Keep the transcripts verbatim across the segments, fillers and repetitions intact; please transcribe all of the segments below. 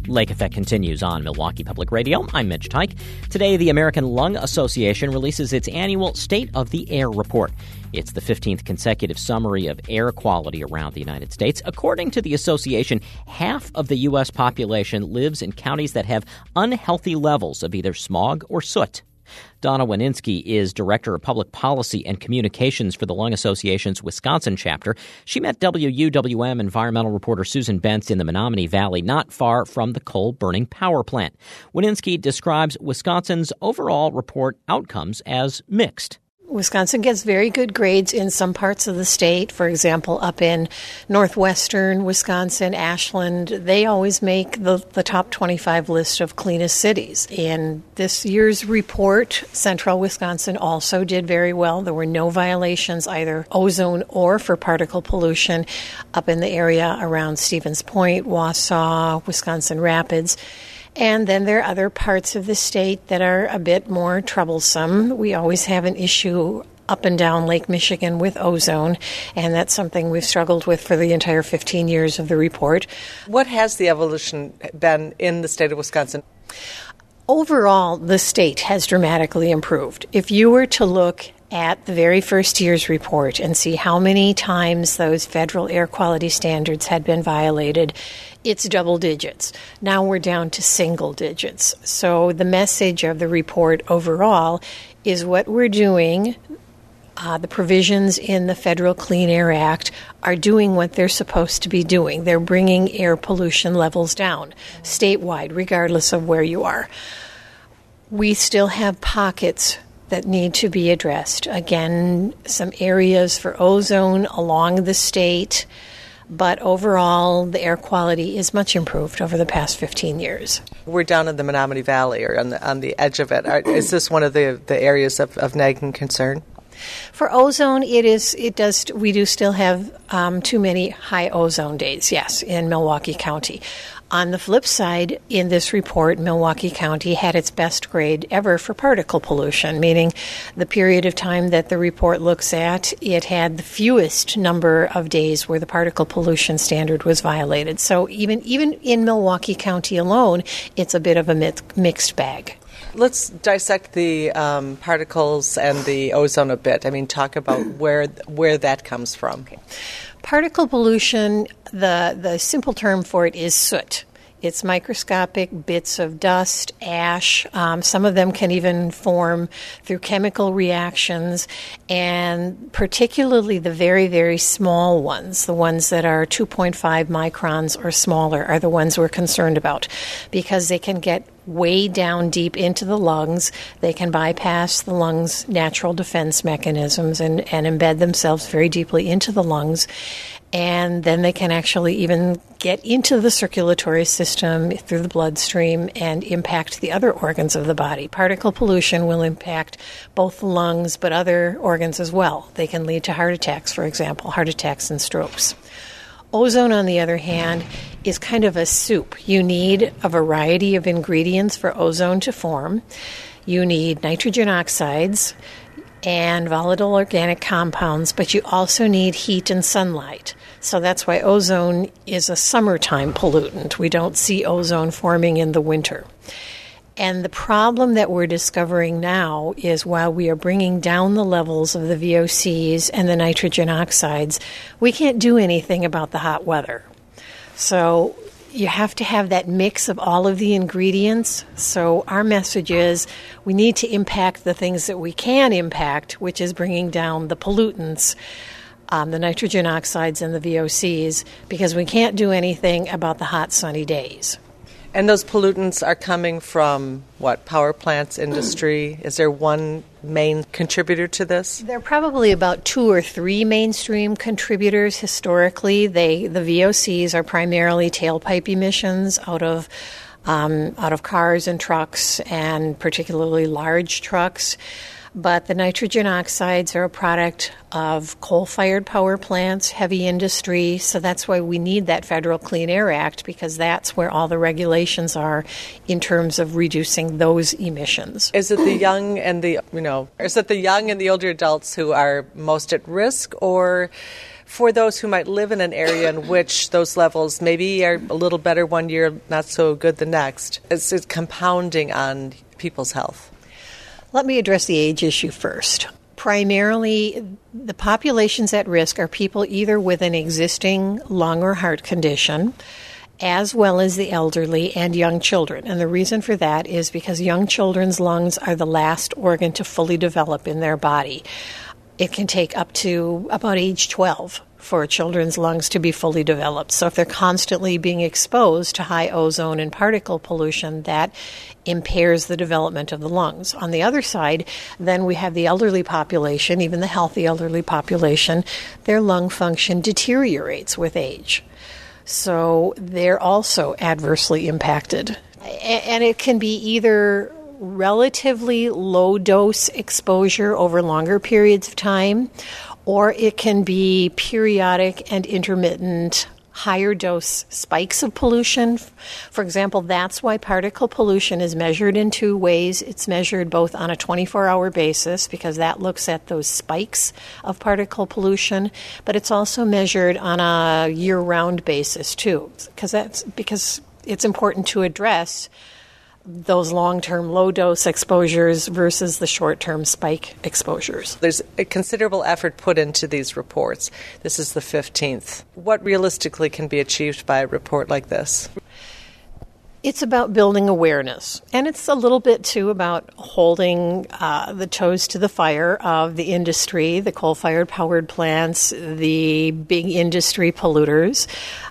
Lake Effect continues on Milwaukee Public Radio. I'm Mitch Tyke. Today, the American Lung Association releases its annual State of the Air report. It's the fifteenth consecutive summary of air quality around the United States. According to the association, half of the U S population lives in counties that have unhealthy levels of either smog or soot. Donna Waninsky is Director of Public Policy and Communications for the Lung Association's Wisconsin chapter. She met W U W M environmental reporter Susan Bentz in the Menominee Valley, not far from the coal-burning power plant. Waninsky describes Wisconsin's overall report outcomes as mixed. Wisconsin gets very good grades in some parts of the state. For example, up in northwestern Wisconsin, Ashland, they always make the, the top twenty-five list of cleanest cities. In this year's report, central Wisconsin also did very well. There were no violations, either ozone or for particle pollution, up in the area around Stevens Point, Wausau, Wisconsin Rapids. And then there are other parts of the state that are a bit more troublesome. We always have an issue up and down Lake Michigan with ozone, and that's something we've struggled with for the entire fifteen years of the report. What has the evolution been in the state of Wisconsin? Overall, the state has dramatically improved. If you were to look at the very first year's report and see how many times those federal air quality standards had been violated, it's double digits. Now we're down to single digits. So the message of the report overall is what we're doing. Uh, the provisions in the Federal Clean Air Act are doing what they're supposed to be doing. They're bringing air pollution levels down statewide, regardless of where you are. We still have pockets that need to be addressed. Again, some areas for ozone along the state, but overall, the air quality is much improved over the past fifteen years. We're down in the Menominee Valley, or on the on the edge of it. Are, is this one of the, the areas of, of nagging concern? For ozone, it is. It does. We do still have um, too many high ozone days. Yes, in Milwaukee County. On the flip side, in this report, Milwaukee County had its best grade ever for particle pollution, meaning the period of time that the report looks at, it had the fewest number of days where the particle pollution standard was violated. So even even in Milwaukee County alone, it's a bit of a mixed bag. Let's dissect the um, particles and the ozone a bit. I mean, talk about where where that comes from. Okay. Particle pollution, the, the simple term for it is soot. It's microscopic bits of dust, ash. Um, some of them can even form through chemical reactions, and particularly the very, very small ones, the ones that are two point five microns or smaller, are the ones we're concerned about because they can get way down deep into the lungs. They can bypass the lungs' natural defense mechanisms and, and embed themselves very deeply into the lungs. And then they can actually even get into the circulatory system through the bloodstream and impact the other organs of the body. Particle pollution will impact both the lungs, but other organs as well. They can lead to heart attacks, for example, heart attacks and strokes. Ozone, on the other hand, is kind of a soup. You need a variety of ingredients for ozone to form. You need nitrogen oxides and volatile organic compounds, but you also need heat and sunlight. So that's why ozone is a summertime pollutant. We don't see ozone forming in the winter. And the problem that we're discovering now is while we are bringing down the levels of the V O Cs and the nitrogen oxides, we can't do anything about the hot weather. So you have to have that mix of all of the ingredients. So our message is we need to impact the things that we can impact, which is bringing down the pollutants, um, the nitrogen oxides and the V O Cs, because we can't do anything about the hot, sunny days. And those pollutants are coming from, what, power plants, industry? Is there one main contributor to this? There are probably about two or three mainstream contributors historically. They, the V O Cs are primarily tailpipe emissions out of um, out of cars and trucks, and particularly large trucks. But the nitrogen oxides are a product of coal-fired power plants, heavy industry, so that's why we need that Federal Clean Air Act, because that's where all the regulations are in terms of reducing those emissions. Is it the young and the, you know, is it the young and the older adults who are most at risk, or For those who might live in an area in which those levels maybe are a little better one year, not so good the next, it's, it's compounding on people's health. Let me address the age issue first. Primarily, the populations at risk are people either with an existing lung or heart condition, as well as the elderly and young children. And the reason for that is because young children's lungs are the last organ to fully develop in their body. It can take up to about age twelve for children's lungs to be fully developed. So if they're constantly being exposed to high ozone and particle pollution, that impairs the development of the lungs. On the other side, then we have the elderly population, even the healthy elderly population, their lung function deteriorates with age. So they're also adversely impacted. And it can be either relatively low dose exposure over longer periods of time, or it can be periodic and intermittent higher dose spikes of pollution. For example, that's why particle pollution is measured in two ways. It's measured both on a twenty-four hour basis, because that looks at those spikes of particle pollution, but it's also measured on a year-round basis too, because that's because it's important to address those long-term low-dose exposures versus the short-term spike exposures. There's a considerable effort put into these reports. This is the fifteenth. What realistically can be achieved by a report like this? It's about building awareness, and it's a little bit, too, about holding uh, the toes to the fire of the industry, the coal-fired powered plants, the big industry polluters.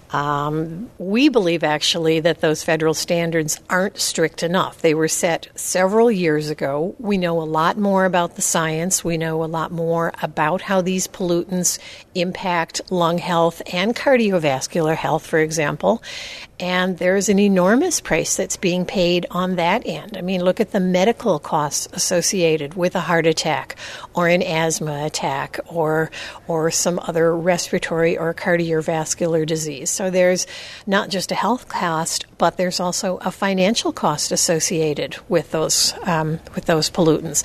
Um, we believe, actually, that those federal standards aren't strict enough. They were set several years ago. We know a lot more about the science. We know a lot more about how these pollutants impact lung health and cardiovascular health, for example. And there's an enormous price that's being paid on that end. I mean, look at the medical costs associated with a heart attack or an asthma attack or or some other respiratory or cardiovascular disease. So there's not just a health cost, but there's also a financial cost associated with those um, with those pollutants.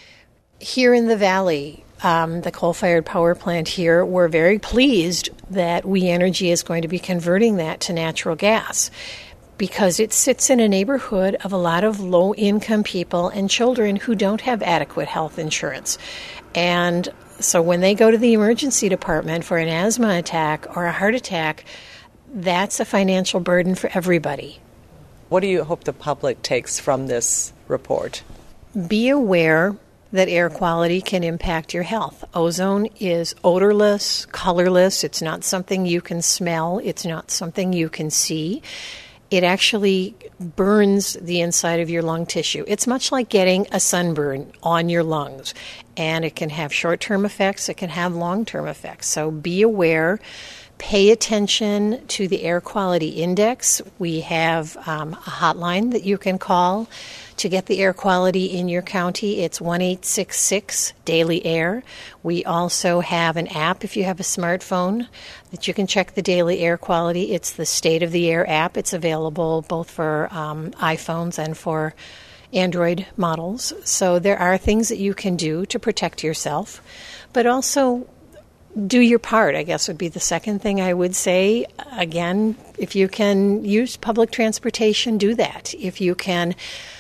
Here in the Valley, Um, the coal-fired power plant here, we're very pleased that We Energy is going to be converting that to natural gas, because it sits in a neighborhood of a lot of low-income people and children who don't have adequate health insurance. And so when they go to the emergency department for an asthma attack or a heart attack, that's a financial burden for everybody. What do you hope the public takes from this report? Be aware that air quality can impact your health. Ozone is odorless, colorless. It's not something you can smell. It's not something you can see. It actually burns the inside of your lung tissue. It's much like getting a sunburn on your lungs, and it can have short-term effects. It can have long-term effects. So be aware. Pay attention to the air quality index. We have um, a hotline that you can call to get the air quality in your county. It's one eight six six Daily Air. We also have an app, if you have a smartphone, that you can check the daily air quality. It's the State of the Air app. It's available both for um, iPhones and for Android models. So there are things that you can do to protect yourself, but also do your part, I guess, would be the second thing I would say. Again, if you can use public transportation, do that. If you can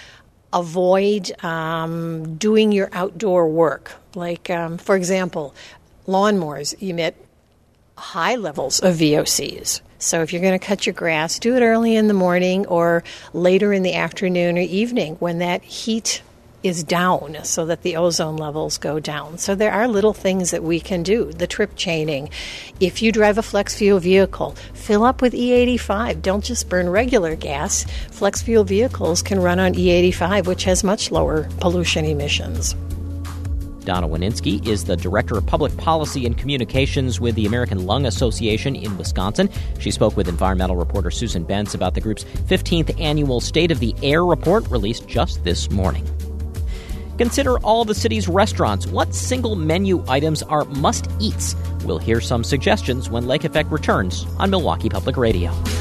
avoid um, doing your outdoor work, like, um, for example, lawnmowers emit high levels of V O Cs. So if you're going to cut your grass, do it early in the morning or later in the afternoon or evening when that heat is down, so that the ozone levels go down. So there are little things that we can do. The trip chaining. If you drive a flex fuel vehicle, fill up with E eighty-five. Don't just burn regular gas. Flex fuel vehicles can run on E eighty-five, which has much lower pollution emissions. Donna Wininski is the Director of Public Policy and Communications with the American Lung Association in Wisconsin. She spoke with environmental reporter Susan Bentz about the group's fifteenth annual State of the Air report released just this morning. Consider all the city's restaurants. What single menu items are must-eats? We'll hear some suggestions when Lake Effect returns on Milwaukee Public Radio.